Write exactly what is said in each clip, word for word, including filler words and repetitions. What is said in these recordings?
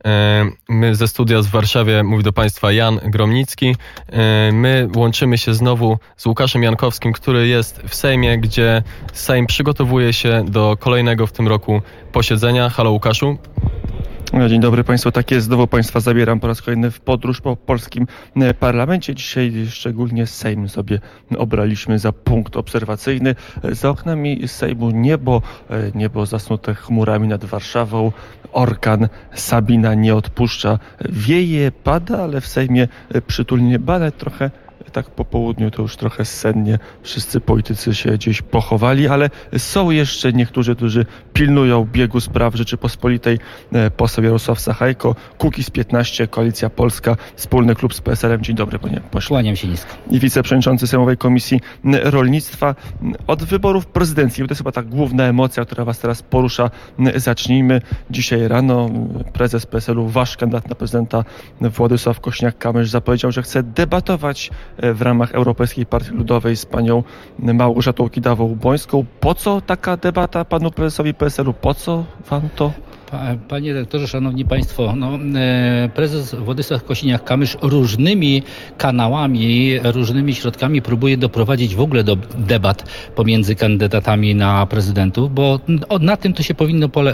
My ze studia w Warszawie mówi do Państwa Jan Gromnicki. My łączymy się znowu z Łukaszem Jankowskim, który jest w Sejmie, gdzie Sejm przygotowuje się do kolejnego w tym roku posiedzenia. Halo Łukaszu. Dzień dobry Państwu. Tak jest, znowu Państwa zabieram po raz kolejny w podróż po polskim parlamencie. Dzisiaj szczególnie Sejm sobie obraliśmy za punkt obserwacyjny. Za oknami Sejmu niebo, niebo zasnute chmurami nad Warszawą. Orkan Sabina nie odpuszcza. Wieje, pada, ale w Sejmie przytulnie bale trochę. Tak po południu to już trochę sennie wszyscy politycy się gdzieś pochowali, ale są jeszcze niektórzy, którzy pilnują biegu spraw Rzeczypospolitej. Poseł Jarosław Sachajko, Kukiz piętnaście, Koalicja Polska, wspólny klub z P S L-em. Dzień dobry, panie pośle. Kłaniam się nisko. I wiceprzewodniczący Sejmowej Komisji Rolnictwa. Od wyborów prezydenckich, bo to jest chyba ta główna emocja, która was teraz porusza. Zacznijmy. Dzisiaj rano prezes P S L-u, wasz kandydat na prezydenta Władysław Kosiniak-Kamysz zapowiedział, że chce debatować w ramach Europejskiej Partii Ludowej z panią Małgorzatą Kidawą-Błońską. Po co taka debata panu prezesowi P S L-u? Po co wam to? Panie redaktorze, szanowni państwo, no, prezes Władysław Kosiniak-Kamysz różnymi kanałami, różnymi środkami próbuje doprowadzić w ogóle do debat pomiędzy kandydatami na prezydentów, bo na tym to się powinno pole-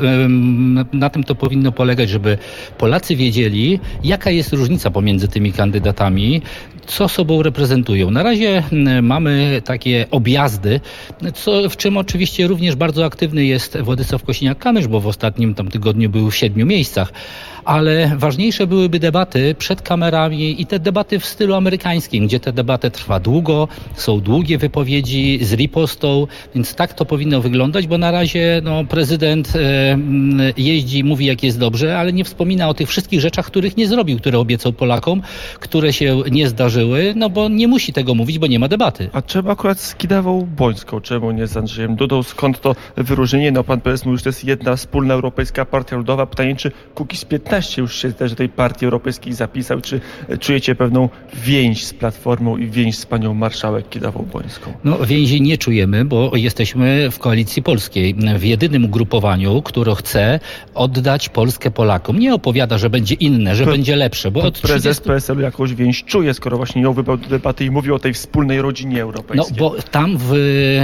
na tym to powinno polegać, żeby Polacy wiedzieli, jaka jest różnica pomiędzy tymi kandydatami, co sobą reprezentują. Na razie mamy takie objazdy, co, w czym oczywiście również bardzo aktywny jest Władysław Kosiniak-Kamysz, bo w ostatnim tam tygodniu był w siedmiu miejscach. Ale ważniejsze byłyby debaty przed kamerami i te debaty w stylu amerykańskim, gdzie ta debata trwa długo, są długie wypowiedzi z ripostą, więc tak to powinno wyglądać, bo na razie no, prezydent e, jeździ, mówi jak jest dobrze, ale nie wspomina o tych wszystkich rzeczach, których nie zrobił, które obiecał Polakom, które się nie zdarzyły, no bo nie musi tego mówić, bo nie ma debaty. A czemu akurat z Kidawą-Błońską? Czemu nie z Andrzejem Dudą? Skąd to wyróżnienie? No pan prezes mówi, że to jest jedna wspólna Europejska Partia Ludowa. Pytanie, czy Kukiz piętnaście już się też do tej partii europejskiej zapisał? Czy czujecie pewną więź z Platformą i więź z panią marszałek Kidawą-Błońską? No więzi nie czujemy, bo jesteśmy w Koalicji Polskiej, w jedynym ugrupowaniu, które chce oddać Polskę Polakom. Nie opowiada, że będzie inne, że Pre- będzie lepsze. Bo od prezes trzydziestu P S L-u jakąś więź czuje, skoro właśnie ją wybrał do debaty i mówił o tej wspólnej rodzinie europejskiej. No bo tam w,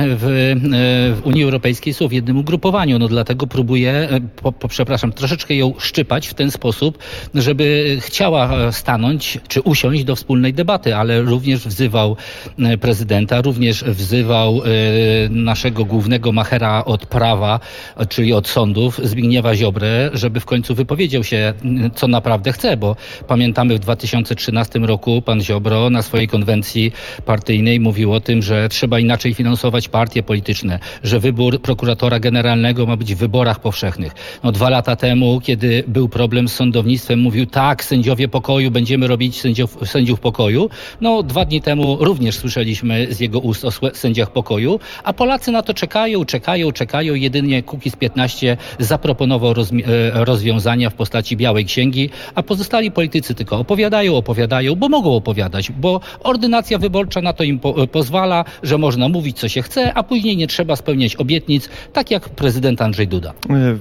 w, w Unii Europejskiej są w jednym ugrupowaniu, no dlatego próbuje, po, po, przepraszam, troszeczkę ją szczypać w ten sposób, żeby chciała stanąć czy usiąść do wspólnej debaty, ale również wzywał prezydenta, również wzywał naszego głównego machera od prawa, czyli od sądów, Zbigniewa Ziobrę, żeby w końcu wypowiedział się, co naprawdę chce, bo pamiętamy w dwa tysiące trzynastym roku pan Ziobro na swojej konwencji partyjnej mówił o tym, że trzeba inaczej finansować partie polityczne, że wybór prokuratora generalnego ma być w wyborach powszechnych. No dwa lata temu, kiedy był problem z sądownictwem, mówił tak, sędziowie pokoju, będziemy robić sędziów, sędziów pokoju. No dwa dni temu również słyszeliśmy z jego ust o sędziach pokoju, a Polacy na to czekają, czekają, czekają. Jedynie Kukiz piętnaście zaproponował rozmi- rozwiązania w postaci białej księgi, a pozostali politycy tylko opowiadają, opowiadają, bo mogą opowiadać, bo ordynacja wyborcza na to im po- pozwala, że można mówić co się chce, a później nie trzeba spełniać obietnic, tak jak prezydent Andrzej Duda.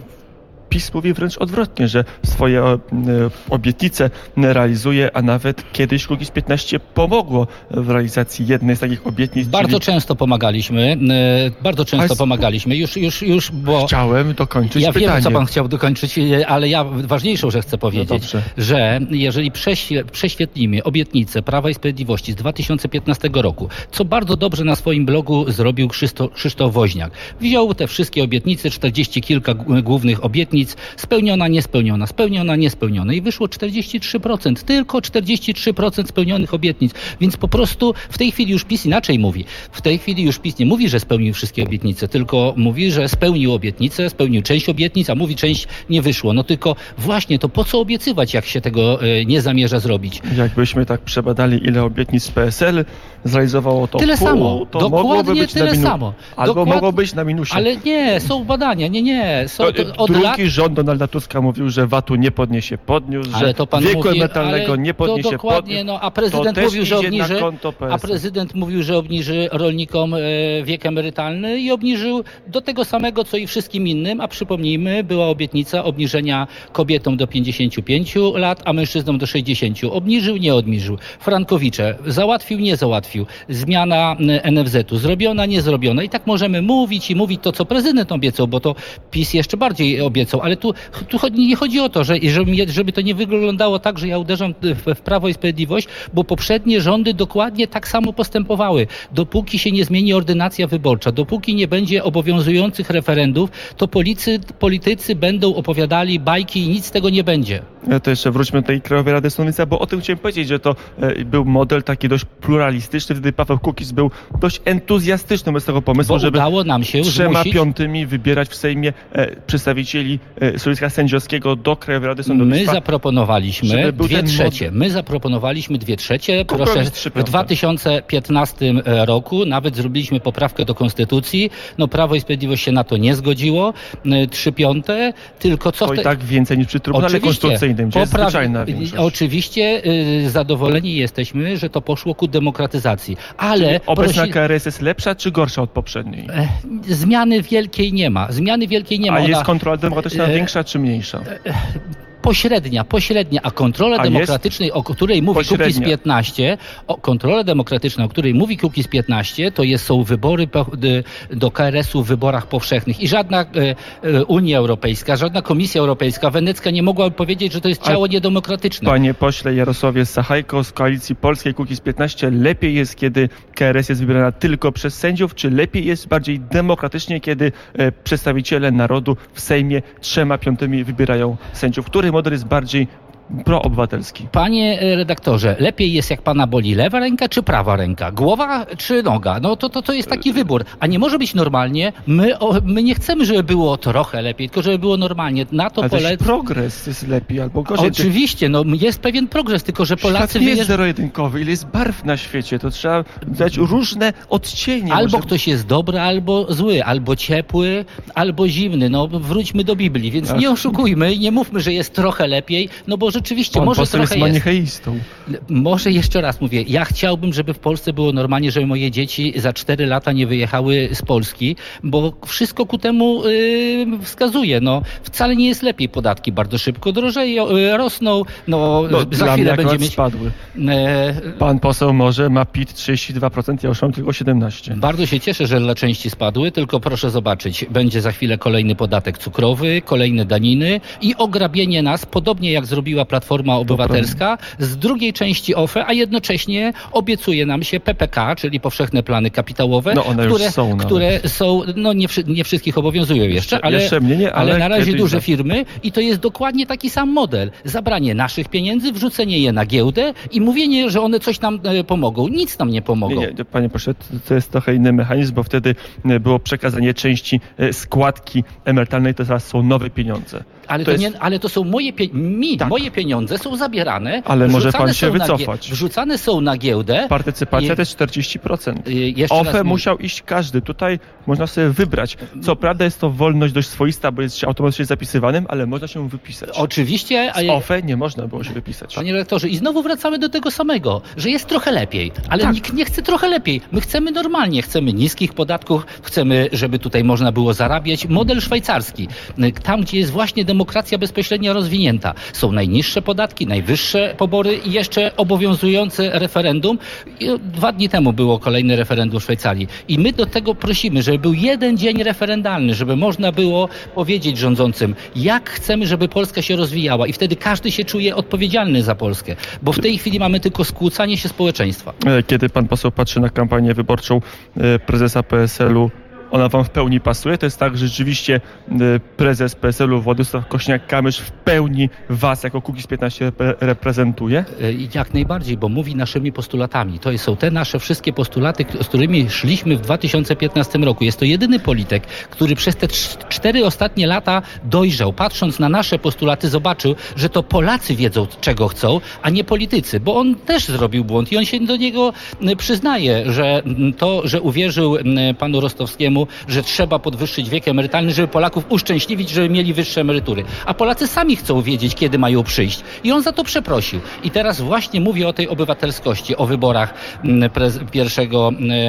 PiS mówi wręcz odwrotnie, że swoje e, obietnice realizuje, a nawet kiedyś Kukiz piętnaście pomogło w realizacji jednej z takich obietnic. Bardzo czyli... często pomagaliśmy, e, bardzo często Ale... pomagaliśmy, już, już, już, bo... Chciałem dokończyć ja pytanie. Ja wiem, co pan chciał dokończyć, ale ja ważniejszą rzecz chcę powiedzieć, no że jeżeli prześwie, prześwietlimy obietnice Prawa i Sprawiedliwości z dwa tysiące piętnastego roku, co bardzo dobrze na swoim blogu zrobił Krzysztof, Krzysztof Woźniak. Wziął te wszystkie obietnice, czterdzieści kilka głównych obietnic, spełniona, niespełniona, spełniona, niespełniona i wyszło czterdzieści trzy procent, tylko czterdzieści trzy procent spełnionych obietnic, więc po prostu w tej chwili już PiS inaczej mówi. W tej chwili już PiS nie mówi, że spełnił wszystkie obietnice, tylko mówi, że spełnił obietnice, spełnił część obietnic, a mówi część nie wyszło. No tylko właśnie to po co obiecywać, jak się tego y, nie zamierza zrobić? Jakbyśmy tak przebadali, ile obietnic P S L zrealizowało to tyle pół, samo, to dokładnie być tyle na minu- samo. Albo Dokład... mogło być na minusie. Ale nie, są badania, nie, nie. Są, to, to od drugi lat, rząd Donalda Tuska mówił, że V A T-u nie podniesie, podniósł, ale że to pan wieku mówi, emerytalnego nie podniesie, to dokładnie, podniósł. no, a prezydent to mówił, że obniży, a prezydent mówił, że obniży rolnikom e, wiek emerytalny i obniżył do tego samego, co i wszystkim innym, a przypomnijmy, była obietnica obniżenia kobietom do pięćdziesięciu pięciu lat, a mężczyznom do sześćdziesięciu. Obniżył, nie obniżył. Frankowicze załatwił, nie załatwił. Zmiana N F Z-u zrobiona, nie zrobiona. I tak możemy mówić i mówić to, co prezydent obiecał, bo to PiS jeszcze bardziej obiecał, ale tu, tu nie chodzi o to, że żeby, żeby to nie wyglądało tak, że ja uderzam w, w Prawo i Sprawiedliwość, bo poprzednie rządy dokładnie tak samo postępowały. Dopóki się nie zmieni ordynacja wyborcza, dopóki nie będzie obowiązujących referendów, to policy, politycy będą opowiadali bajki i nic z tego nie będzie. To jeszcze wróćmy do tej Krajowej Rady Sądownictwa, bo o tym chciałem powiedzieć, że to e, był model taki dość pluralistyczny, wtedy Paweł Kukiz był dość entuzjastyczny wobec tego pomysłu, bo żeby udało nam się trzema zmusić... piątymi wybierać w Sejmie e, przedstawicieli e, środowiska sędziowskiego do Krajowej Rady Sądownictwa. My zaproponowaliśmy dwie trzecie. Model. My zaproponowaliśmy dwie trzecie. Proszę, w dwa tysiące piętnastym roku nawet zrobiliśmy poprawkę do Konstytucji. No Prawo i Sprawiedliwość się na to nie zgodziło. Trzy piąte, tylko co... To w te... i tak więcej niż przy Trybunale Konstytucyjnym, gdzie jest zwyczajna większość. Oczywiście y, zadowoleni jesteśmy, że to poszło ku demokratyzacji, ale... Czyli obecna prosi... K R S jest lepsza czy gorsza od poprzedniej? E, zmiany wielkiej nie ma. Zmiany wielkiej nie ma. A Ona... jest kontrola demokratyczna e... większa czy mniejsza? E... Pośrednia, pośrednia, a kontrola a demokratycznej, o której mówi Kukiz piętnaście, o, kontrola demokratyczna, o której mówi Kukiz piętnaście, to jest, są wybory do K R S-u w wyborach powszechnych i żadna e, e, Unia Europejska, żadna Komisja Europejska, Wenecka nie mogła powiedzieć, że to jest ciało a, niedemokratyczne. Panie pośle Jarosławie Sachajko z Koalicji Polskiej Kukiz piętnaście, lepiej jest, kiedy K R S jest wybierana tylko przez sędziów, czy lepiej jest bardziej demokratycznie, kiedy e, przedstawiciele narodu w Sejmie trzema piątymi wybierają sędziów? Który model jest bardziej proobywatelski? Panie redaktorze, lepiej jest, jak pana boli lewa ręka czy prawa ręka? Głowa czy noga? No to, to, to jest taki wybór. A nie może być normalnie. My, o, my nie chcemy, żeby było trochę lepiej, tylko żeby było normalnie. Na to Ale pole... też progres jest lepiej albo gorzej. Oczywiście, no jest pewien progres, tylko że Polacy... Świat nie jest zero-jedynkowy. Ile jest barw na świecie, to trzeba dać różne odcienie. Albo może... ktoś jest dobry, albo zły, albo ciepły, albo zimny. No wróćmy do Biblii, więc Ach. nie oszukujmy i nie mówmy, że jest trochę lepiej, no bo rzeczywiście Pan może trochę jest manicheistą. Jest. Może jeszcze raz mówię, ja chciałbym, żeby w Polsce było normalnie, żeby moje dzieci za cztery lata nie wyjechały z Polski, bo wszystko ku temu yy, wskazuje. No, wcale nie jest lepiej. Podatki bardzo szybko drożeją, yy, rosną. No, no, za dla chwilę mnie będzie mieć... spadły. E... Pan poseł może ma P I T trzydzieści dwa procent, ja już mam tylko siedemnaście procent. Bardzo się cieszę, że dla części spadły, tylko proszę zobaczyć, będzie za chwilę kolejny podatek cukrowy, kolejne daniny i ograbienie nas, podobnie jak zrobiła Platforma Obywatelska, z drugiej części O F E, a jednocześnie obiecuje nam się P P K, czyli powszechne plany kapitałowe, no one które, już są, które są, no nie, nie wszystkich obowiązują jeszcze, jeszcze ale, jeszcze mnie nie, ale, ale na razie duże za... firmy i to jest dokładnie taki sam model. Zabranie naszych pieniędzy, wrzucenie je na giełdę i mówienie, że one coś nam e, pomogą. Nic nam nie pomogą. Nie, nie, panie pośle, to jest trochę inny mechanizm, bo wtedy było przekazanie części składki emerytalnej, to teraz są nowe pieniądze. Ale to, to, nie, jest... ale to są moje, pie... Mi, tak. moje pieniądze są zabierane. Ale może pan się wycofać. Gie... Wrzucane są na giełdę. Partycypacja i... to jest czterdzieści procent. Jeszcze O F E raz musiał mówię. iść każdy. Tutaj można sobie wybrać. Co prawda jest to wolność dość swoista, bo jest się automatycznie zapisywanym, ale można się wypisać. Oczywiście. Z O F E nie można było się wypisać. Panie redaktorze, i znowu wracamy do tego samego, że jest trochę lepiej. Ale tak. nikt nie chce trochę lepiej. My chcemy normalnie. Chcemy niskich podatków. Chcemy, żeby tutaj można było zarabiać. Model szwajcarski. Tam, gdzie jest właśnie demokracja bezpośrednia rozwinięta. Są najniższe podatki, najwyższe pobory i jeszcze obowiązujące referendum. I dwa dni temu było kolejne referendum w Szwajcarii. I my do tego prosimy, żeby był jeden dzień referendalny, żeby można było powiedzieć rządzącym, jak chcemy, żeby Polska się rozwijała. I wtedy każdy się czuje odpowiedzialny za Polskę. Bo w tej chwili mamy tylko skłócanie się społeczeństwa. Kiedy pan poseł patrzy na kampanię wyborczą prezesa P S L u, ona wam w pełni pasuje? To jest tak, że rzeczywiście prezes P S L u Władysław Kosiniak-Kamysz w pełni was jako Kukiz piętnaście reprezentuje? Jak najbardziej, bo mówi naszymi postulatami. To są te nasze wszystkie postulaty, z którymi szliśmy w dwa tysiące piętnastym roku. Jest to jedyny polityk, który przez te cztery ostatnie lata dojrzał. Patrząc na nasze postulaty, zobaczył, że to Polacy wiedzą, czego chcą, a nie politycy. Bo on też zrobił błąd i on się do niego przyznaje, że to, że uwierzył panu Rostowskiemu, Sejmu, że trzeba podwyższyć wiek emerytalny, żeby Polaków uszczęśliwić, żeby mieli wyższe emerytury. A Polacy sami chcą wiedzieć, kiedy mają przyjść. I on za to przeprosił. I teraz właśnie mówię o tej obywatelskości, o wyborach prez- pierwszego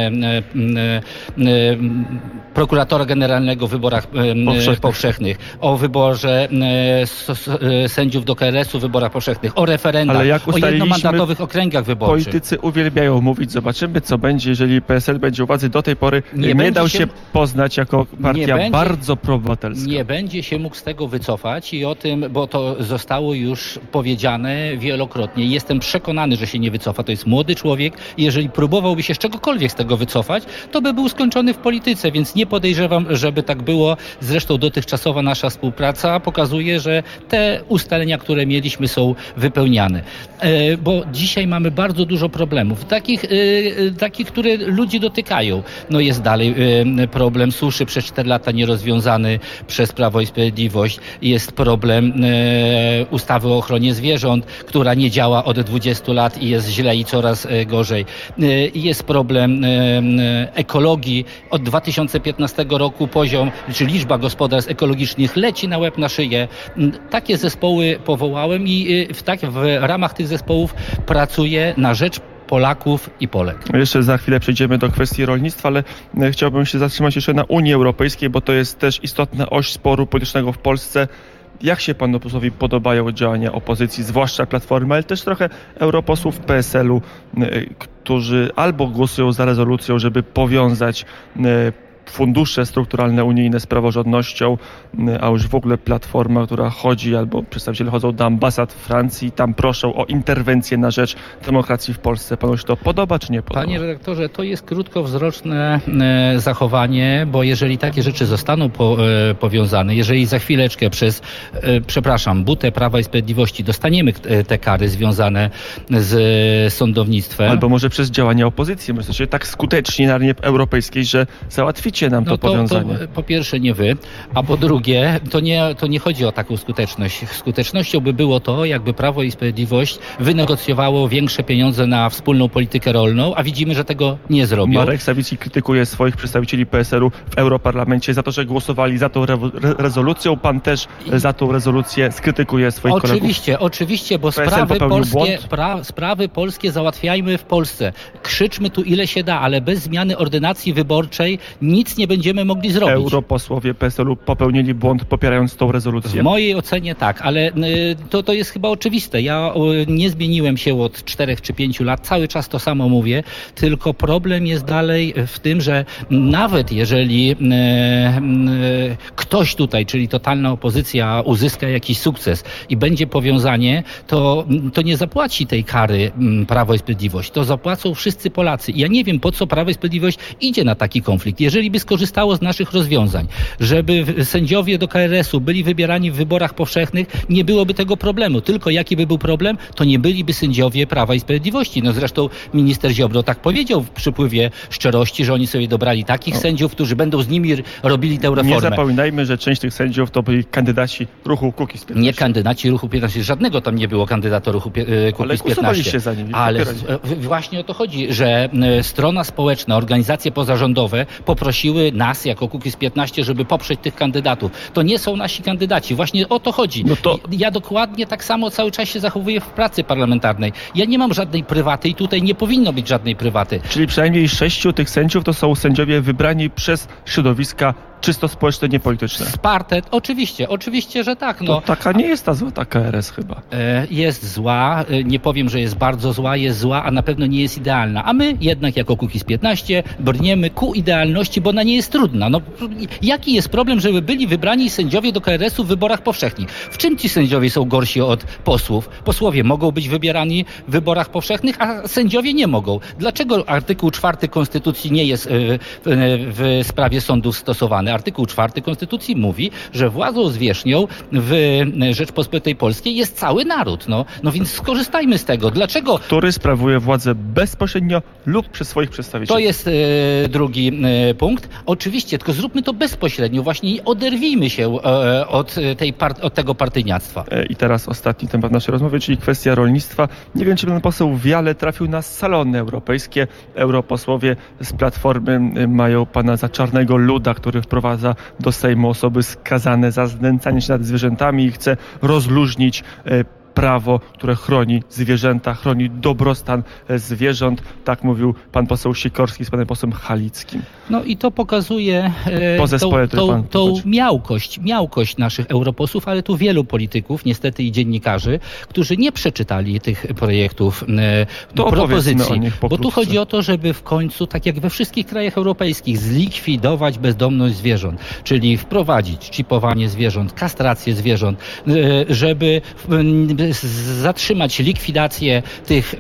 e, e, e, prokuratora generalnego, wyborach e, powszechnych. powszechnych, o wyborze e, s, e, sędziów do K R S u, wyborach powszechnych, o referendach, o jednomandatowych okręgach wyborczych. Politycy uwielbiają mówić, zobaczymy, co będzie, jeżeli P S L będzie u władzy. Do tej pory nie, nie dał się, się poznać jako partia będzie, bardzo proobywatelska. Nie będzie się mógł z tego wycofać i o tym, bo to zostało już powiedziane wielokrotnie. Jestem przekonany, że się nie wycofa. To jest młody człowiek i jeżeli próbowałby się z czegokolwiek z tego wycofać, to by był skończony w polityce, więc nie podejrzewam, żeby tak było. Zresztą dotychczasowa nasza współpraca pokazuje, że te ustalenia, które mieliśmy, są wypełniane. E, bo dzisiaj mamy bardzo dużo problemów, takich, e, takich, które ludzi dotykają. No jest dalej e, problem suszy przez cztery lata nierozwiązany przez Prawo i Sprawiedliwość. Jest problem e, ustawy o ochronie zwierząt, która nie działa od dwudziestu lat i jest źle i coraz e, gorzej. E, jest problem e, ekologii. Od dwa tysiące piętnastego roku poziom, czy liczba gospodarstw ekologicznych leci na łeb na szyję. Takie zespoły powołałem i w, tak, w ramach tych zespołów pracuję na rzecz Polaków i Polek. Jeszcze za chwilę przejdziemy do kwestii rolnictwa, ale chciałbym się zatrzymać jeszcze na Unii Europejskiej, bo to jest też istotna oś sporu politycznego w Polsce. Jak się panu posłowi podobają działania opozycji, zwłaszcza Platformy, ale też trochę europosłów P S L u, którzy albo głosują za rezolucją, żeby powiązać fundusze strukturalne unijne z praworządnością, a już w ogóle Platforma, która chodzi, albo przedstawiciele chodzą do ambasad w Francji, tam proszą o interwencję na rzecz demokracji w Polsce. Panu się to podoba, czy nie podoba? Panie redaktorze, to jest krótkowzroczne e, zachowanie, bo jeżeli takie rzeczy zostaną po, e, powiązane, jeżeli za chwileczkę przez, e, przepraszam, butę Prawa i Sprawiedliwości dostaniemy te, te kary związane z e, sądownictwem. Albo może przez działania opozycji, może się tak skuteczni na arenie europejskiej, że załatwicie nam to, no to powiązanie. To, po pierwsze nie wy, a po drugie to nie, to nie chodzi o taką skuteczność. Skutecznością by było to, jakby Prawo i Sprawiedliwość wynegocjowało większe pieniądze na wspólną politykę rolną, a widzimy, że tego nie zrobią. Marek Sawicki krytykuje swoich przedstawicieli P S L u w Europarlamencie za to, że głosowali za tą re- re- rezolucją. Pan też za tą rezolucję skrytykuje swoich oczywiście, kolegów. Oczywiście, oczywiście, bo sprawy polskie, pra, sprawy polskie załatwiajmy w Polsce. Krzyczmy tu ile się da, ale bez zmiany ordynacji wyborczej nic nie będziemy mogli zrobić. Europosłowie P S L u popełnili błąd, popierając tą rezolucję? W mojej ocenie tak, ale to, to jest chyba oczywiste. Ja nie zmieniłem się od czterech czy pięciu lat, cały czas to samo mówię, tylko problem jest dalej w tym, że nawet jeżeli e, e, ktoś tutaj, czyli totalna opozycja, uzyska jakiś sukces i będzie powiązanie, to, to nie zapłaci tej kary Prawo i Sprawiedliwość. To zapłacą wszyscy Polacy. I ja nie wiem, po co Prawo i Sprawiedliwość idzie na taki konflikt. Jeżeli by skorzystało z naszych rozwiązań, żeby sędziowie do K R S u byli wybierani w wyborach powszechnych, nie byłoby tego problemu. Tylko jaki by był problem, to nie byliby sędziowie Prawa i Sprawiedliwości. No zresztą minister Ziobro tak powiedział w przypływie szczerości, że oni sobie dobrali takich no. sędziów, którzy będą z nimi robili tę reformę. Nie zapominajmy, że część tych sędziów to byli kandydaci ruchu Kukiz piętnaście. Nie kandydaci ruchu piętnaście, żadnego tam nie było kandydata ruchu Kukiz piętnaście. Ale za nimi. Ale właśnie o to chodzi, że strona społeczna, organizacje pozarządowe poprosiły nas jako Kukiz piętnaście, żeby poprzeć tych kandydatów. To nie są nasi kandydaci. Właśnie o to chodzi. No to... Ja dokładnie tak samo cały czas się zachowuję w pracy parlamentarnej. Ja nie mam żadnej prywaty i tutaj nie powinno być żadnej prywaty. Czyli przynajmniej sześciu tych sędziów to są sędziowie wybrani przez środowiska czysto społeczne, niepolityczne. Sparte, oczywiście, oczywiście, że tak. No. To taka nie jest ta zła ta K R S chyba. Jest zła, nie powiem, że jest bardzo zła, jest zła, a na pewno nie jest idealna. A my jednak jako Kukiz piętnaście brniemy ku idealności, bo ona nie jest trudna. No, jaki jest problem, żeby byli wybrani sędziowie do K R S u w wyborach powszechnych? W czym ci sędziowie są gorsi od posłów? Posłowie mogą być wybierani w wyborach powszechnych, a sędziowie nie mogą. Dlaczego artykuł czwarty Konstytucji nie jest w, w, w sprawie sądów stosowany? artykuł czwarty Konstytucji mówi, że władzą zwierzchnią w Rzeczpospolitej Polskiej jest cały naród. No, no więc skorzystajmy z tego. Dlaczego? Który sprawuje władzę bezpośrednio lub przez swoich przedstawicieli. To jest e, drugi e, punkt. Oczywiście, tylko zróbmy to bezpośrednio właśnie i oderwijmy się e, od, tej part, od tego partyjniactwa. E, I teraz ostatni temat naszej rozmowy, czyli kwestia rolnictwa. Nie wiem, czy pan poseł Wiale trafił na salony europejskie. Europosłowie z Platformy mają pana za czarnego luda, który wprowadza do Sejmu osoby skazane za znęcanie się nad zwierzętami i chce rozluźnić e, prawo, które chroni zwierzęta, chroni dobrostan zwierząt. Tak mówił pan poseł Sikorski z panem posłem Halickim. No i to pokazuje e, po zespole, tą, tą, tą pan miałkość, miałkość naszych europosłów, ale tu wielu polityków, niestety i dziennikarzy, którzy nie przeczytali tych projektów, e, to propozycji. O nich bo tu chodzi o to, żeby w końcu, tak jak we wszystkich krajach europejskich, zlikwidować bezdomność zwierząt, czyli wprowadzić czipowanie zwierząt, kastrację zwierząt, e, żeby e, zatrzymać likwidację tych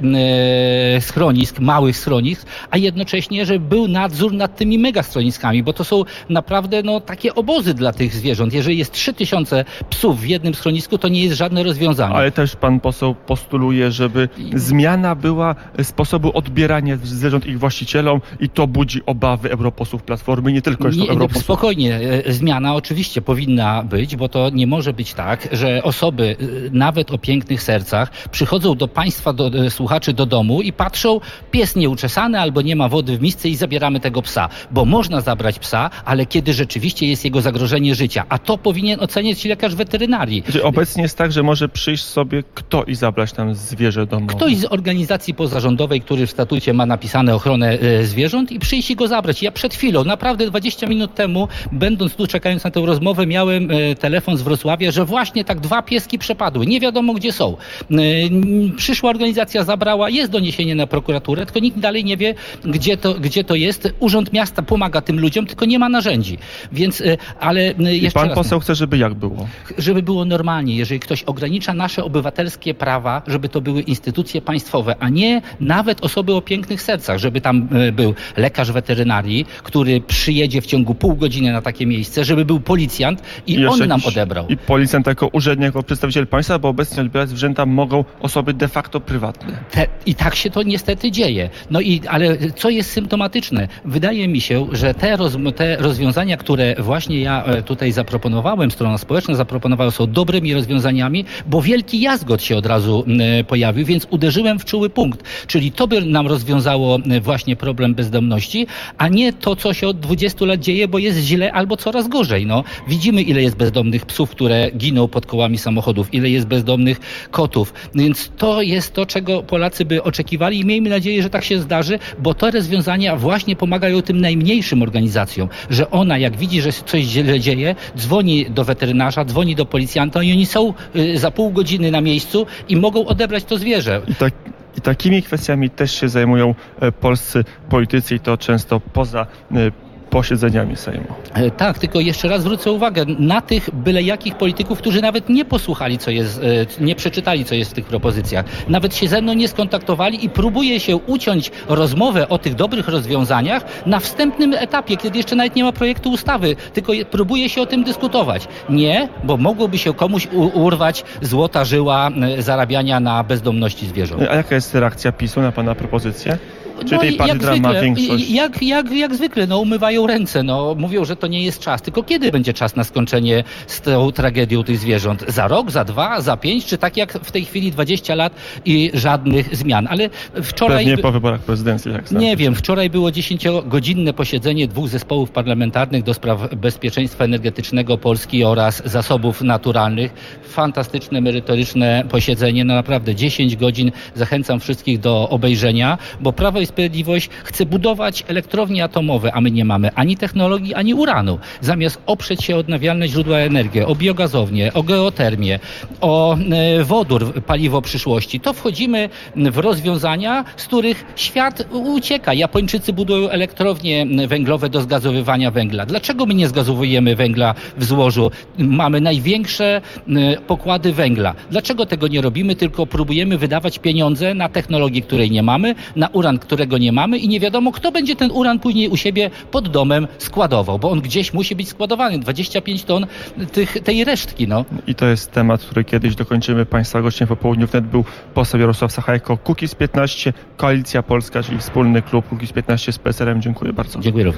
e, schronisk, małych schronisk, a jednocześnie, żeby był nadzór nad tymi mega schroniskami, bo to są naprawdę no, takie obozy dla tych zwierząt. Jeżeli jest trzy tysiące psów w jednym schronisku, to nie jest żadne rozwiązanie. Ale też pan poseł postuluje, żeby zmiana była sposobu odbierania zwierząt ich właścicielom i to budzi obawy europosłów Platformy, nie tylko jeszcze europosłów. Spokojnie, zmiana oczywiście powinna być, bo to nie może być tak, że osoby nawet o pięknych sercach przychodzą do państwa, do słuchaczy do domu i patrzą, pies nieuczesany albo nie ma wody w misce i zabieramy tego psa. Bo można zabrać psa, ale kiedy rzeczywiście jest jego zagrożenie życia. A to powinien oceniać lekarz weterynarii. Czyli obecnie jest tak, że może przyjść sobie kto i zabrać tam zwierzę domowe. Ktoś z organizacji pozarządowej, który w statucie ma napisane ochronę e, zwierząt i przyjść i go zabrać. Ja przed chwilą, naprawdę dwadzieścia minut temu, będąc tu czekając na tę rozmowę, miałem e, telefon z Wrocławia, że właśnie tak dwa pieski przepadły. Nie wiadomo gdzie są. E, przyszła organizacja, zabrała, jest doniesienie na prokuraturę, tylko nikt dalej nie wie, gdzie to, gdzie to jest. Urząd Miasta pomaga tym ludziom, tylko nie ma narzędzi. Więc, e, ale e, jeszcze I pan raz, poseł chce, żeby jak było? Żeby było normalnie. Jeżeli ktoś ogranicza nasze obywatelskie prawa, żeby to były instytucje państwowe, a nie nawet osoby o pięknych sercach, żeby tam e, był lekarz weterynarii, który przyjedzie w ciągu pół godziny na takie miejsce, żeby był policjant i, I on nam jakiś, odebrał. I policjant jako urzędnik, jako przedstawiciel państwa, bo obecnie odbierać zwierzęta mogą osoby de facto prywatne. Te, I tak się to niestety dzieje. No i, ale co jest symptomatyczne? Wydaje mi się, że te, roz, te rozwiązania, które właśnie ja tutaj zaproponowałem, strona społeczna zaproponowała, są dobrymi rozwiązaniami, bo wielki jazgot się od razu y, pojawił, więc uderzyłem w czuły punkt. Czyli to by nam rozwiązało y, właśnie problem bezdomności, a nie to, co się od dwudziestu lat dzieje, bo jest źle albo coraz gorzej. No, widzimy, ile jest bezdomnych psów, które giną pod kołami samochodów, ile jest bezdomnych kotów. Więc to jest to, czego Polacy by oczekiwali i miejmy nadzieję, że tak się zdarzy, bo te rozwiązania właśnie pomagają tym najmniejszym organizacjom, że ona, jak widzi, że coś źle dzieje, dzwoni do weterynarza, dzwoni do policjanta i oni są y, za pół godziny na miejscu i mogą odebrać to zwierzę. I tak I takimi kwestiami też się zajmują e, polscy politycy i to często poza e, posiedzeniami Sejmu. E, tak, tylko jeszcze raz zwrócę uwagę na tych byle jakich polityków, którzy nawet nie posłuchali, co jest, e, nie przeczytali, co jest w tych propozycjach. Nawet się ze mną nie skontaktowali i próbuje się uciąć rozmowę o tych dobrych rozwiązaniach na wstępnym etapie, kiedy jeszcze nawet nie ma projektu ustawy, tylko je, próbuje się o tym dyskutować. Nie, bo mogłoby się komuś u, urwać złota żyła e, zarabiania na bezdomności zwierząt. A jaka jest reakcja PiSu na pana propozycję? Czy no tej partii, która ma większość? Jak, jak, jak zwykle, no umywają ręce, no mówią, że to nie jest czas. Tylko kiedy będzie czas na skończenie z tą tragedią tych zwierząt? Za rok, za dwa, za pięć, czy tak jak w tej chwili dwadzieścia lat i żadnych zmian? Ale wczoraj... Pewnie po wyborach prezydenckich, jak Nie wiem, wczoraj było dziesięciogodzinne posiedzenie dwóch zespołów parlamentarnych do spraw bezpieczeństwa energetycznego Polski oraz zasobów naturalnych. Fantastyczne, merytoryczne posiedzenie, no naprawdę dziesięć godzin. Zachęcam wszystkich do obejrzenia, bo Prawo i Sprawiedliwość chce budować elektrownie atomowe, a my nie mamy ani technologii, ani uranu. Zamiast oprzeć się o odnawialne źródła energii, o biogazownię, o geotermię, o e, wodór, paliwo przyszłości, to wchodzimy w rozwiązania, z których świat ucieka. Japończycy budują elektrownie węglowe do zgazowywania węgla. Dlaczego my nie zgazowujemy węgla w złożu? Mamy największe e, pokłady węgla. Dlaczego tego nie robimy, tylko próbujemy wydawać pieniądze na technologię, której nie mamy, na uran, który którego nie mamy i nie wiadomo, kto będzie ten uran później u siebie pod domem składował, bo on gdzieś musi być składowany. dwadzieścia pięć ton tych, tej resztki. No. I to jest temat, który kiedyś dokończymy. Państwa gościem po południu wnet był poseł Jarosław Sachajko, Kukiz piętnaście, Koalicja Polska, czyli wspólny klub Kukiz piętnaście z P S L-em. Dziękuję bardzo. Dziękuję również.